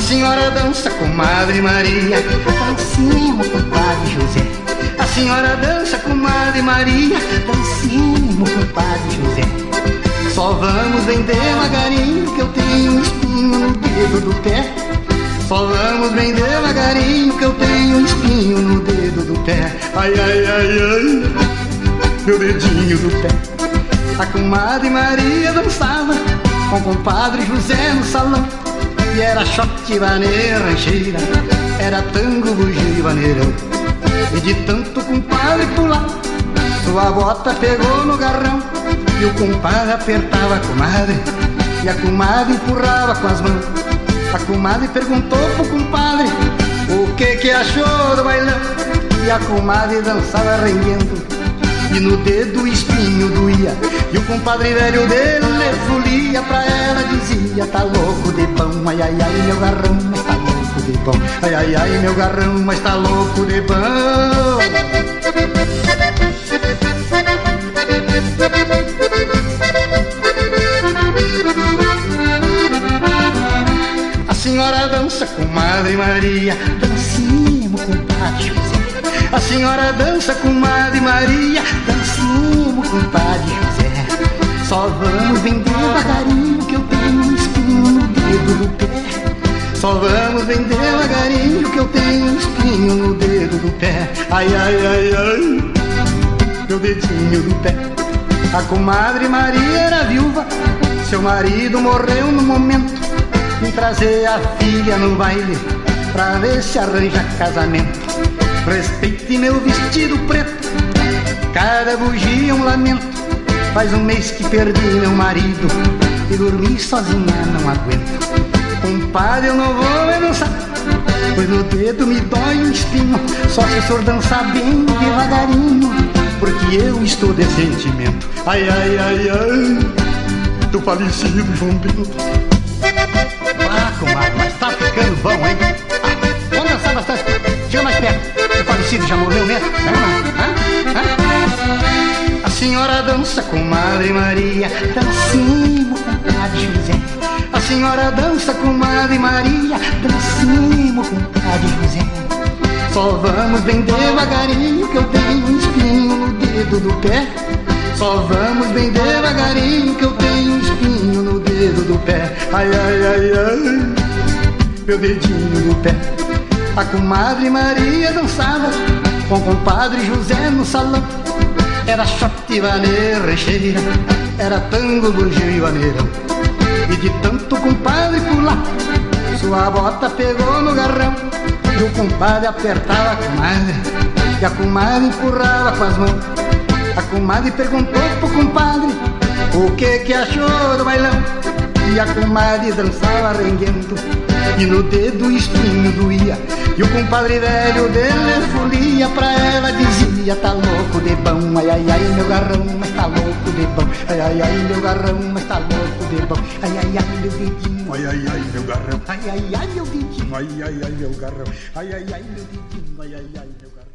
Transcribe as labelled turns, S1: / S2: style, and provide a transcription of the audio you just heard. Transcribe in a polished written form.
S1: senhora dança, comadre Maria, dancemos, compadre José. A senhora dança, comadre Maria, dancemos, compadre José. Só vamos bem devagarinho, que eu tenho um espinho no dedo do pé. Só vamos bem devagarinho, que eu tenho um espinho no dedo do pé. Ai, ai, ai, ai, meu dedinho do pé. A comadre Maria dançava com o compadre José no salão. E era shot, vaneira, rancheira, era tango, bugio e vaneirão. E de tanto compadre pular, sua bota pegou no garrão. E o compadre apertava a comadre, e a comadre empurrava com as mãos. A comadre perguntou pro compadre o que achou do bailão. E a comadre dançava renguendo, e no dedo o espinho doía. E o compadre velho dele folia, pra ela dizia: tá louco de bom, ai, ai, ai, meu garrão, mas tá louco de bom. Ai, ai, ai, meu garrão, mas tá louco de bom. A senhora dança, comadre Maria, dancemos, compadre José. A senhora dança, comadre Maria, dancemos, compadre José. Só vamos bem devagarinho, que eu tenho um espinho no dedo do pé. Só vamos bem devagarinho, que eu tenho um espinho no dedo do pé. Ai, ai, ai, ai, meu dedinho do pé. A comadre Maria era viúva, seu marido morreu no momento. Vim trazer a filha no baile, pra ver se arranja casamento. Respeite meu vestido preto, cada bugia um lamento. Faz um mês que perdi meu marido, e dormir sozinha não aguento. Compadre, eu não vou me dançar, pois no dedo me dói um espinho. Só se o senhor dançar bem devagarinho, porque eu estou de sentimento. Ai, ai, ai, ai, do falecido João Bento. Ah, comadre, mas tá ficando bom, hein? Vamos dançar bastante. Chega mais perto. O falecido já morreu mesmo? A senhora dança, comadre Maria, dancemos, compadre José. A senhora dança, comadre Maria, dancemos, compadre José. Só vamos bem devagarinho, que eu tenho um espinho no dedo do pé. Só vamos bem devagarinho, que eu tenho um espinho no dedo do pé. Ai, ai, ai, ai, meu dedinho do pé. A comadre Maria dançava com o compadre José no salão. Era shot, vaneira, rancheira, era tango, bugio e vaneirão. E de tanto compadre pular, sua bota pegou no garrão. E o compadre apertava a comadre, e a comadre empurrava com as mãos. A comadre perguntou pro compadre o que achou do bailão. E a comadre dançava renguendo, e no dedo o espinho doía. E o compadre velho dele folia, pra ela dizia: tá louco de bom. Ai, ai, ai, meu garrão, mas tá louco de bom. Ai, ai, ai, meu garrão, mas tá louco de bom. Ai, ai, ai, meu dedinho. Ai, ai, ai, meu garrão. Ai, ai, ai, meu dedinho. Ai, ai, ai, meu garrão. Ai, ai, ai, meu dedinho. Ai, ai, ai, meu garrão.